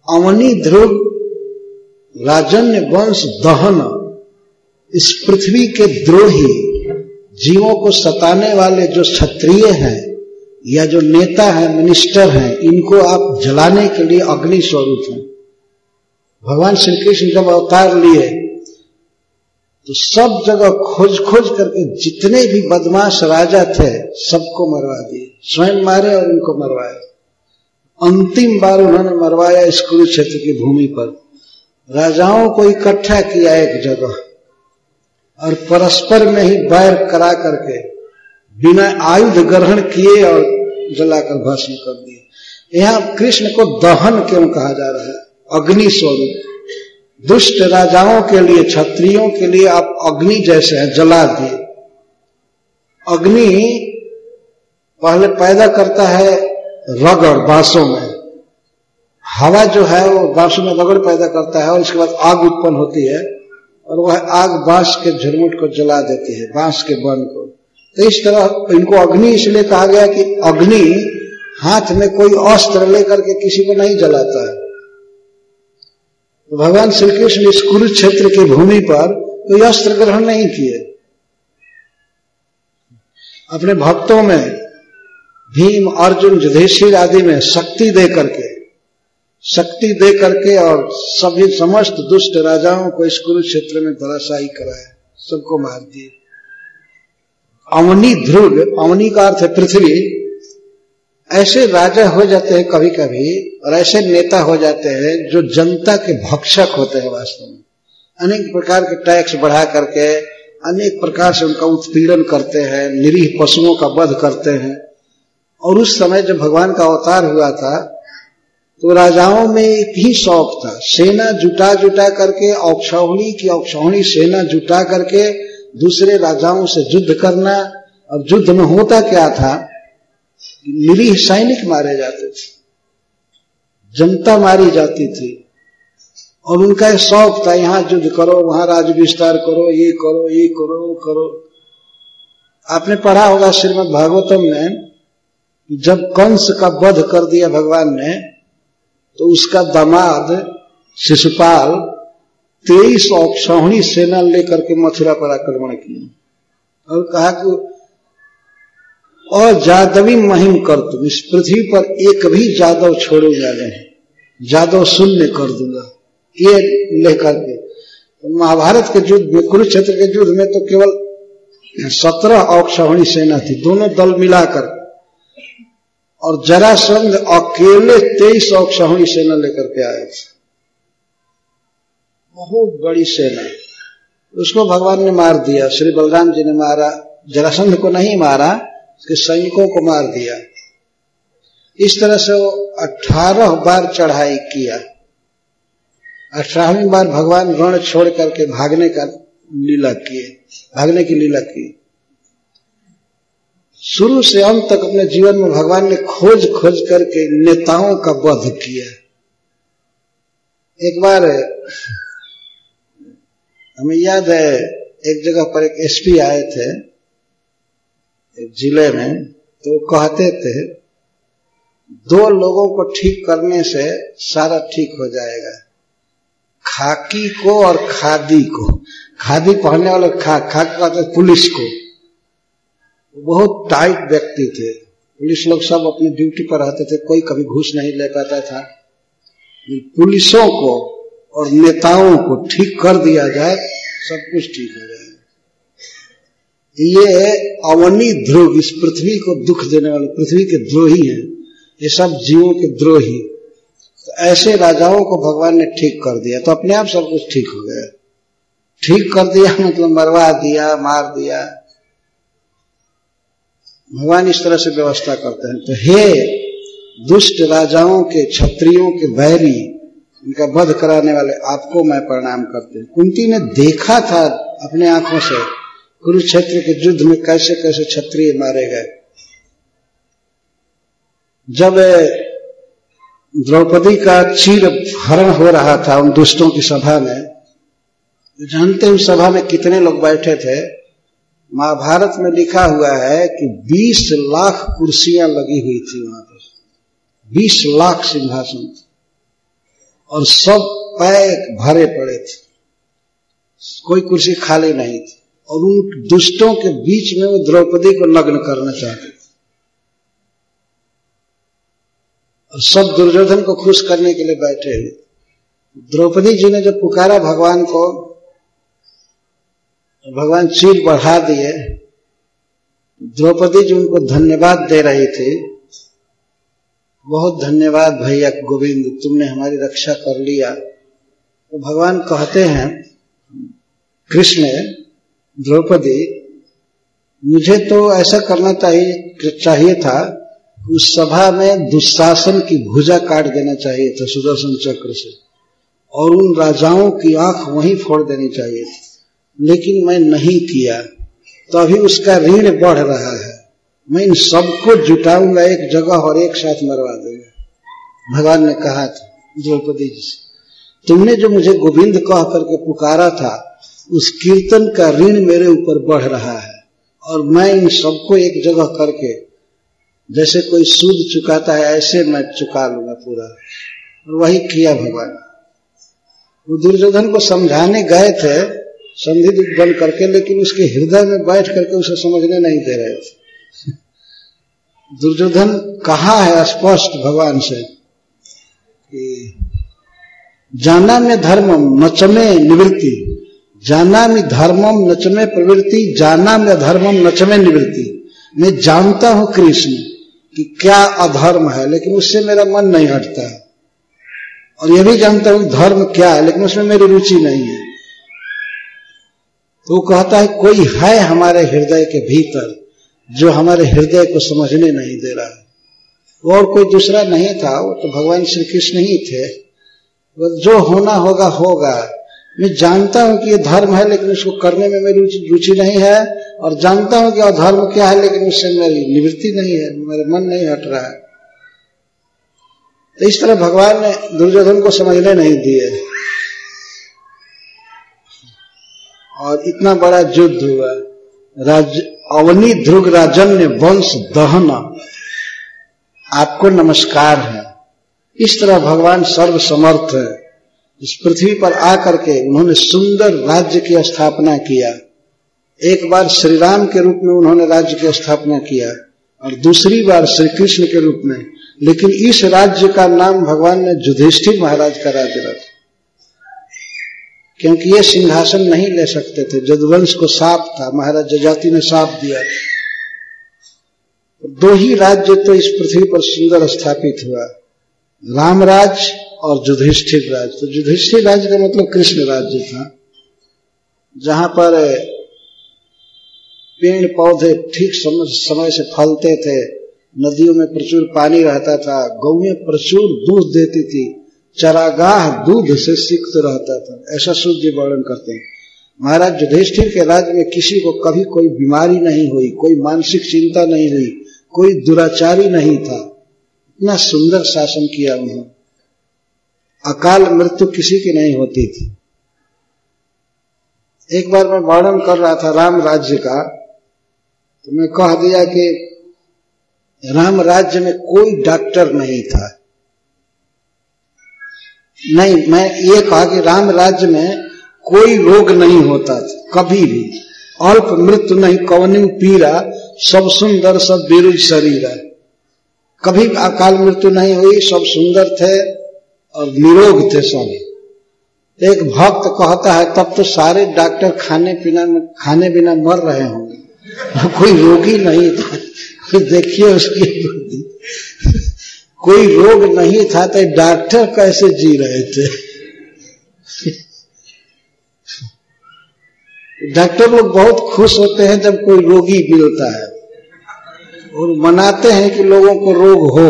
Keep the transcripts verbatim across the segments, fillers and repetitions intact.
अवनी ध्रुव राजन्य वंश दहन, इस पृथ्वी के द्रोही जीवों को सताने वाले जो क्षत्रिय हैं या जो नेता हैं, मिनिस्टर हैं, इनको आप जलाने के लिए अग्नि स्वरूप हैं। भगवान श्री कृष्ण जब अवतार लिए तो सब जगह खोज खोज करके जितने भी बदमाश राजा थे सबको मरवा दिए, स्वयं मारे और उनको मरवाए। अंतिम बार उन्होंने मरवाया इस कुरुक्षेत्र की भूमि पर। राजाओं को इकट्ठा किया एक जगह और परस्पर में ही बैर करा करके बिना आयुध ग्रहण किए और जलाकर भस्म कर दिए। यहां कृष्ण को दहन क्यों कहा जा रहा है? अग्नि स्वरूप। दुष्ट राजाओं के लिए, क्षत्रियों के लिए आप अग्नि जैसे हैं, जला दिए। अग्नि पहले पैदा करता है रगड़, बांसों में हवा जो है वो बांसों में रगड़ पैदा करता है और इसके बाद आग उत्पन्न होती है और वह आग बांस के झुरमुट को जला देती है, बांस के वन को। तो इस तरह इनको अग्नि इसलिए कहा गया कि अग्नि हाथ में कोई अस्त्र लेकर के किसी को नहीं जलाता है। तो भगवान श्री कृष्ण इस कुरुक्षेत्र की भूमि पर कोई अस्त्र ग्रहण नहीं किए। अपने भक्तों में भीम, अर्जुन, युधिष्ठिर आदि में शक्ति दे करके शक्ति दे करके और सभी समस्त दुष्ट राजाओं को इस कुरुक्षेत्र में धराशायी कराया, सबको मार दिए। अवनी ध्रुव, अवनी का अर्थ है पृथ्वी। ऐसे राजा हो जाते हैं कभी कभी और ऐसे नेता हो जाते हैं जो जनता के भक्षक होते हैं। वास्तव में अनेक प्रकार के टैक्स बढ़ा करके अनेक प्रकार से उनका उत्पीड़न करते हैं, निरीह पशुओं का वध करते हैं। और उस समय जब भगवान का अवतार हुआ था तो राजाओं में एक ही शौक था, सेना जुटा जुटा करके, औक्षौहिणी की औक्षौहिणी सेना जुटा करके दूसरे राजाओं से युद्ध करना। और युद्ध में होता क्या था, निरीह सैनिक मारे जाते थे, जनता मारी जाती थी और उनका एक शौक था, यहां युद्ध करो, वहां राज विस्तार करो, ये करो, ये करो, वो करो। आपने पढ़ा होगा श्रीमद् भागवतम में, जब कंस का वध कर दिया भगवान ने तो उसका दामाद शिशुपाल तेईस औक्षौहिणी सेना लेकर के मथुरा पर आक्रमण किया और कहा कि और जादवी महिम कर तुम, इस पृथ्वी पर एक भी जादव छोड़ूंगा नहीं, जादव शून्य कर दूंगा, ये लेकर के। तो महाभारत के युद्ध में, कुरुक्षेत्र के युद्ध में तो केवल सत्रह औक्षौहिणी सेना थी, दोनों दल मिलाकर, और जरासंध अकेले तेईस औक्षौहिणी सेना लेकर के आए थे, बहुत बड़ी सेना। उसको भगवान ने मार दिया, श्री बलराम जी ने मारा, जरासंध को नहीं मारा, उसके सैनिकों को मार दिया। इस तरह से वो अठारह बार चढ़ाई किया। अठारहवीं बार भगवान रण छोड़ करके भागने का लीला किए, भागने की लीला की। शुरू से अंत तक अपने जीवन में भगवान ने खोज खोज करके नेताओं का वध किया। एक बार हमें याद है, एक जगह पर एक एसपी आए थे एक जिले में, तो कहते थे दो लोगों को ठीक करने से सारा ठीक हो जाएगा, खाकी को और खादी को। खादी पहनने वाले खा खाकी कहते पुलिस को। बहुत टाइट व्यक्ति थे, पुलिस लोग सब अपनी ड्यूटी पर रहते थे, कोई कभी घूस नहीं ले पाता था। पुलिसों को और नेताओं को ठीक कर दिया जाए, सब कुछ ठीक हो जाएगा। ये अवनी ध्रुव, इस पृथ्वी को दुख देने वाले, पृथ्वी के द्रोही हैं, ये सब जीवों के द्रोही। तो ऐसे राजाओं को भगवान ने ठीक कर दिया, तो अपने आप सब कुछ ठीक हो गया। ठीक कर दिया मतलब मरवा दिया, मार दिया। भगवान इस तरह से व्यवस्था करते हैं। तो हे दुष्ट राजाओं के, क्षत्रियों के बैरी, उनका वध कराने वाले, आपको मैं प्रणाम करते हैं। कुंती ने देखा था अपने आंखों से कुरुक्षेत्र के युद्ध में कैसे कैसे क्षत्रिय मारे गए। जब द्रौपदी का चीर हरण हो रहा था उन दुष्टों की सभा में, जानते हैं उस सभा में कितने लोग बैठे थे? महाभारत में लिखा हुआ है कि बीस लाख कुर्सियां लगी हुई थी वहां पर, बीस लाख सिंहासन। और सब पैक भरे पड़े थे, कोई कुर्सी खाली नहीं थी। और उन दुष्टों के बीच में वो द्रौपदी को नग्न करना चाहते थे और सब दुर्योधन को खुश करने के लिए बैठे हुए। द्रौपदी जी ने जब पुकारा भगवान को, भगवान चीर बढ़ा दिए। द्रौपदी जी उनको धन्यवाद दे रही थी, बहुत धन्यवाद भैया गोविंद, तुमने हमारी रक्षा कर लिया। तो भगवान कहते हैं, कृष्ण द्रौपदी, मुझे तो ऐसा करना चाहिए चाहिए था, उस सभा में दुशासन की भुजा काट देना चाहिए था सुदर्शन चक्र से, और उन राजाओं की आंख वहीं फोड़ देनी चाहिए थी, लेकिन मैं नहीं किया, तो अभी उसका ऋण बढ़ रहा है। मैं इन सबको जुटाऊंगा एक जगह और एक साथ मरवा दूंगा। भगवान ने कहा था द्रौपदी जी से, तुमने जो मुझे गोविंद कह करके पुकारा था, उस कीर्तन का ऋण मेरे ऊपर बढ़ रहा है, और मैं इन सबको एक जगह करके जैसे कोई सूद चुकाता है ऐसे मैं चुका लूंगा पूरा। और वही किया भगवान। वो दुर्योधन को समझाने गए थे संधि दूत बन करके, लेकिन उसके हृदय में बैठ करके उसे समझने नहीं दे रहे थे। दुर्योधन कहा है स्पष्ट भगवान से कि जानामि धर्मम नचमे निवृत्ति, जानामि धर्मम नचमे प्रवृत्ति, जानामि अधर्मम नचमे निवृत्ति। मैं जानता हूं कृष्ण कि क्या अधर्म है, लेकिन उससे मेरा मन नहीं हटता है, और यह भी जानता हूं धर्म क्या है, लेकिन उसमें मेरी रुचि नहीं है। तो वो कहता है कोई है हमारे हृदय के भीतर जो हमारे हृदय को समझने नहीं दे रहा है। और कोई दूसरा नहीं था, वो तो भगवान श्री कृष्ण ही थे। वो जो होना होगा होगा। मैं जानता हूं कि ये धर्म है, लेकिन उसको करने में मेरी रुचि नहीं है, और जानता हूं कि अधर्म क्या है, लेकिन उससे मेरी निवृत्ति नहीं है, मेरा मन नहीं हट रहा है। तो इस तरह भगवान ने दुर्योधन को समझने नहीं दिए, और इतना बड़ा युद्ध हुआ। राज अवनी ध्रुव राजन्य वंश दहन, आपको नमस्कार है। इस तरह भगवान सर्वसमर्थ है। इस पृथ्वी पर आकर के उन्होंने सुंदर राज्य की स्थापना किया। एक बार श्री राम के रूप में उन्होंने राज्य की स्थापना किया, और दूसरी बार श्री कृष्ण के रूप में। लेकिन इस राज्य का नाम भगवान ने युधिष्ठिर महाराज का राज्य रखा, क्योंकि ये सिंहासन नहीं ले सकते थे। यदुवंश को शाप था, महाराज जजाति ने शाप दिया। दो ही राज्य तो इस पृथ्वी पर सुंदर स्थापित हुआ, रामराज और युधिष्ठिर राज्य। तो युधिष्ठिर राज्य का मतलब कृष्ण राज्य था, जहां पर पेड़ पौधे ठीक समय से फलते थे, नदियों में प्रचुर पानी रहता था, गौएं प्रचुर दूध देती थी, चरागाह दूध से सिक्त रहता था। ऐसा सूर्य वर्णन करते हैं। महाराज युधिष्ठिर के राज्य में किसी को कभी कोई बीमारी नहीं हुई, कोई मानसिक चिंता नहीं हुई, कोई दुराचारी नहीं था। इतना सुंदर शासन किया उन्होंने। अकाल मृत्यु किसी की नहीं होती थी। एक बार मैं वर्णन कर रहा था राम राज्य का, तो मैं कह दिया कि राम राज्य में कोई डॉक्टर नहीं था। नहीं, मैं ये कहा कि राम राज्य में कोई रोग नहीं होता था कभी भी। अल्प मृत्यु नहीं कवनिम पीरा, सब सुंदर सब बिरुज शरीर। कभी अकाल मृत्यु नहीं हुई, सब सुंदर थे और निरोग थे सब। एक भक्त कहता है तब तो सारे डॉक्टर खाने पीना खाने बिना मर रहे होंगे, कोई रोगी नहीं था। देखिए उसकी कोई रोग नहीं था तो डॉक्टर कैसे जी रहे थे। डॉक्टर लोग बहुत खुश होते हैं जब कोई रोगी मिलता है, और मनाते हैं कि लोगों को रोग हो।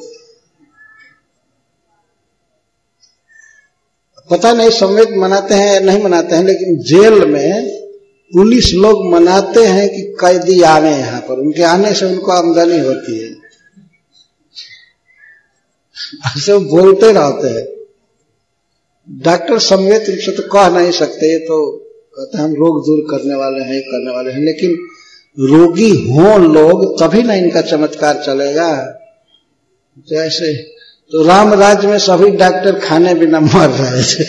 पता नहीं समेत मनाते हैं या नहीं मनाते हैं, लेकिन जेल में पुलिस लोग मनाते हैं कि कैदी आने यहाँ पर, उनके आने से उनको आमदनी होती है। ऐसे बोलते रहते हैं। डॉक्टर समेत रूप से तो कह नहीं सकते, ये तो कहते हैं हम रोग दूर करने वाले हैं करने वाले हैं, लेकिन रोगी हो लोग तभी ना इनका चमत्कार चलेगा। जैसे तो राम राज्य में सभी डॉक्टर खाने बिना मर रहे थे।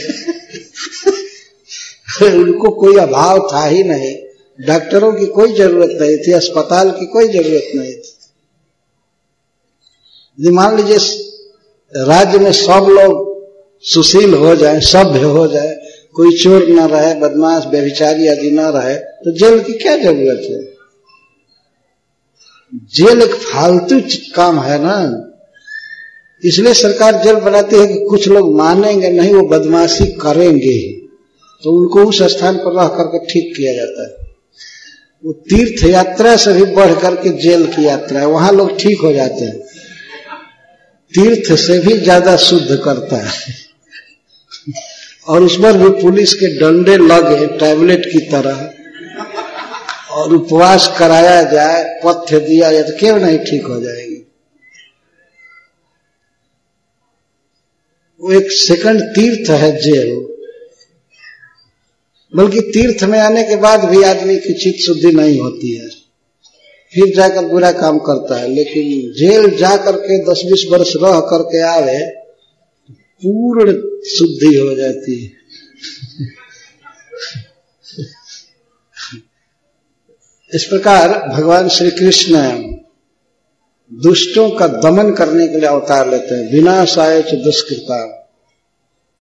उनको कोई अभाव था ही नहीं, डॉक्टरों की कोई जरूरत नहीं थी, अस्पताल की कोई जरूरत नहीं थी। यदि मान लीजिए राज्य में सब लोग सुशील हो जाए, सभ्य हो जाए, कोई चोर न रहे, बदमाश व्यभिचारी आदि न रहे, तो जेल की क्या जरूरत है? जेल एक फालतू काम है ना, इसलिए सरकार जेल बनाती है कि कुछ लोग मानेंगे नहीं, वो बदमाशी करेंगे, तो उनको उस स्थान पर रह करके ठीक किया जाता है। वो तीर्थ यात्रा से भी बढ़ करके जेल की यात्रा है, वहां लोग ठीक हो जाते हैं, तीर्थ से भी ज्यादा शुद्ध करता है। और उस पर भी पुलिस के डंडे लगे टैबलेट की तरह, और उपवास कराया जाए, पथ्य दिया जाए, तो क्यों नहीं ठीक हो जाएगी? वो एक सेकंड तीर्थ है जेल। बल्कि तीर्थ में आने के बाद भी आदमी की चित्त शुद्धि नहीं होती है, फिर जाकर बुरा काम करता है। लेकिन जेल जाकर के दस बीस वर्ष रह करके आवे, पूर्ण शुद्धि हो जाती है। इस प्रकार भगवान श्री कृष्ण दुष्टों का दमन करने के लिए अवतार लेते हैं। विनाशाय च दुष्कृता,